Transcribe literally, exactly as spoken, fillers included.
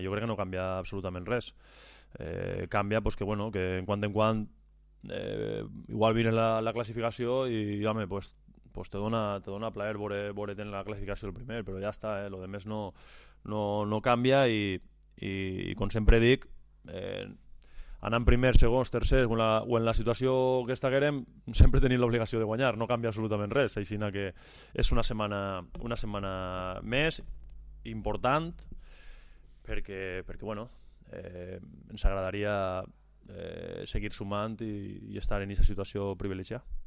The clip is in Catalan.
Jo crec que no canvia absolutament res. Eh, canvia pues, que, bueno, que en quant en quant eh, igual vine la, la classificació i, home, pues, pues te dona, te dona plaer veure, veure en la classificació el primer, però ja està, eh? Lo demés no, no, no canvia i, i, i com sempre dic, eh, anant primers, segons, tercers o en, la, o en la situació que estiguem, sempre tenim l'obligació de guanyar, no canvia absolutament res, així que és una setmana, una setmana més important perquè, perquè bueno, eh, ens agradaria eh, seguir sumant i, i estar en aquesta situació privilegiada.